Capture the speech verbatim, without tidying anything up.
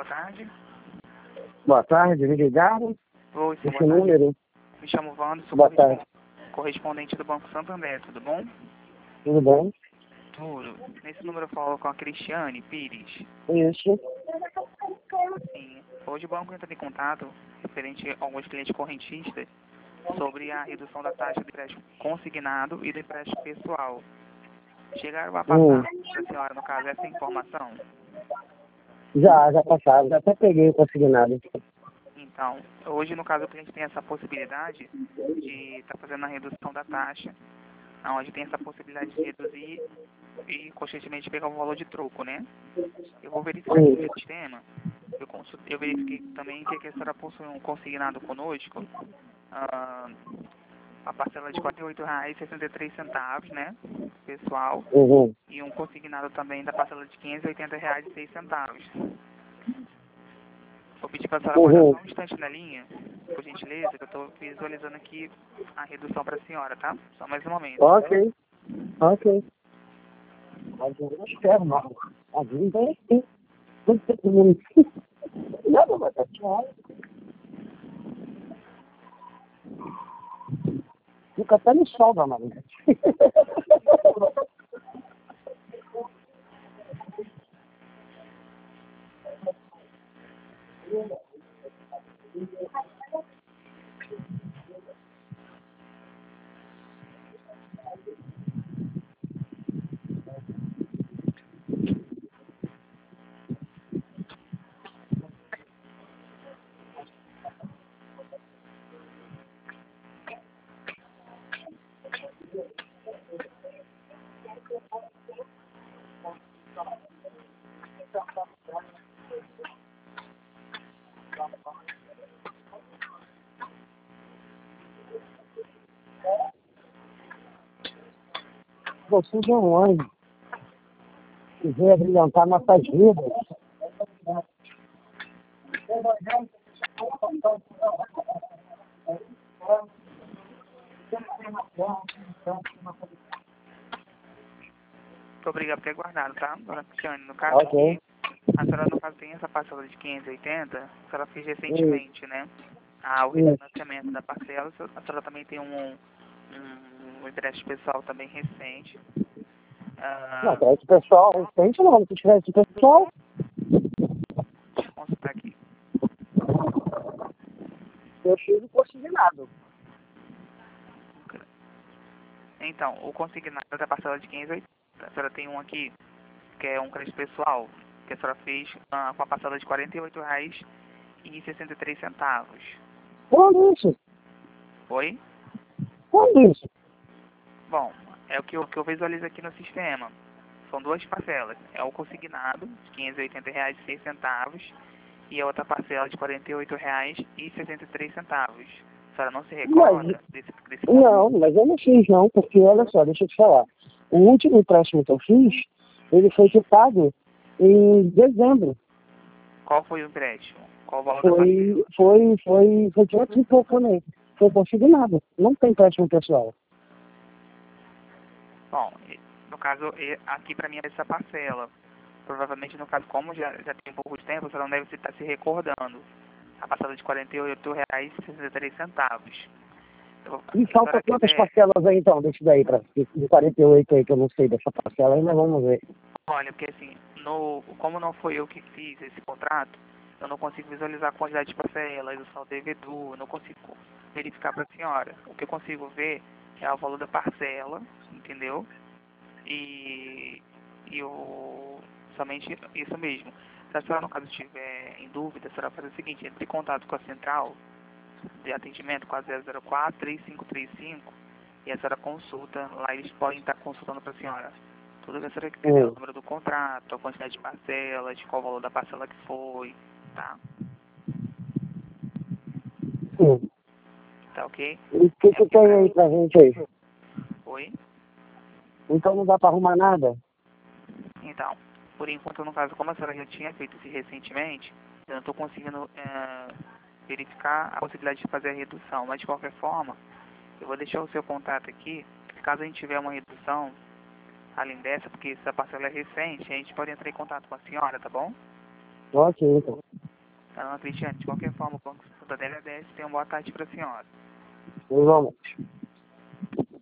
boa tarde. Boa tarde, me ligaram? Oi, sim, Esse boa tarde. número? Me chamo Wando, sou Boa correspon- tarde. correspondente do Banco Santander, tudo bom? Tudo bom? Tudo. Nesse número eu falo com a Cristiane Pires. Isso. Sim. Hoje o banco entra em contato referente a alguns clientes correntistas sobre a redução da taxa de empréstimo consignado e do empréstimo pessoal. Chegaram a Hum. passar para a senhora, no caso, essa informação? Já, já passaram, já até peguei o consignado. Então, hoje, no caso, o cliente tem essa possibilidade de estar fazendo a redução da taxa, onde tem essa possibilidade de reduzir e, constantemente, pegar o valor de troco, né? Eu vou verificar aqui Hum. no sistema. Eu, consul- eu verifiquei também que a senhora possui um consignado conosco, ah, a parcela de quarenta e oito reais e sessenta e três centavos, né, pessoal, Uhum. e um consignado também da parcela de quinhentos e oitenta reais e seis centavos. Vou pedir para a senhora aguardar Uhum. só um instante na linha, por gentileza, que eu estou visualizando aqui a redução para a senhora, tá? Só mais um momento. Ok. Ok. Mas eu não espero, não. A vida é assim. Tudo que todo mundo... Não, não vai estar claro. Fica até no sol da manhã. Você é um anjo que veio abrilhantar nossas vidas. Muito obrigado por ter guardado, tá, dona Cristiane? No caso Ok. aqui, a senhora, no caso, tem essa parcela de quinhentos e oitenta, a senhora fez Hum. recentemente, né? Ah, o Hum. refinanciamento da parcela, a senhora também tem um, um, um empréstimo pessoal também recente. Não, Ah, crédito pessoal, recente não, se tivesse pessoal, deixa eu consultar aqui. eu chego consignado. Então, o consignado da parcela de quinhentos e oitenta. A senhora tem um aqui, que é um crédito pessoal, que a senhora fez ah, com a parcela de quarenta e oito reais e sessenta e três centavos. Quando isso? Oi? Quando isso? Bom, é o que eu, que eu visualizo aqui no sistema. São duas parcelas. É o consignado, de quinhentos e oitenta reais e seis centavos, e a outra parcela de quarenta e oito reais e sessenta e três centavos. A senhora não se Mas, recorda desse, desse não, mas eu não fiz não, porque olha só, deixa eu te falar. O último empréstimo que eu fiz, ele foi quitado em dezembro. Qual foi o empréstimo? Qual o valor da Foi, parcela? foi, foi, foi de outro pouco também. Foi consignado. Não tem empréstimo pessoal. Bom, e- no caso, e- aqui para mim é essa parcela. Provavelmente, no caso, como já, já tem um pouco de tempo, você não deve estar se recordando. A parcela de quarenta e oito reais e sessenta e três centavos. Eu- E Se a falta senhora quantas quiser, parcelas aí então, desse daí, pra, de quarenta e oito aí, que eu não sei dessa parcela aí, mas vamos ver. olha, porque assim, no, como não foi eu que fiz esse contrato, eu não consigo visualizar a quantidade de parcelas, o saldo devedor, eu não consigo verificar para a senhora. O que eu consigo ver é o valor da parcela, entendeu? E, e o, somente isso mesmo. Se a senhora, no caso, estiver em dúvida, a senhora faz o seguinte, entre em contato com a central de atendimento com a zero zero quatro, três cinco três cinco e a senhora consulta, lá eles podem estar consultando para a senhora tudo que a senhora quiser, o Hum. número do contrato, a quantidade de parcelas, qual o valor da parcela que foi, tá? Sim. Tá ok? E o que É que aqui tem pra... aí pra gente aí? Oi? Então não dá pra arrumar nada? Então, por enquanto, no caso, como a senhora já tinha feito isso recentemente, eu não estou conseguindo é, verificar a possibilidade de fazer a redução, mas de qualquer forma, eu vou deixar o seu contato aqui, caso a gente tiver uma redução, além dessa, porque essa parcela é recente, a gente pode entrar em contato com a senhora, tá bom? Ok, então. Então, Cristiane, de qualquer forma, o Banco Santander agradece. Tenha uma boa tarde para a senhora. Igualmente.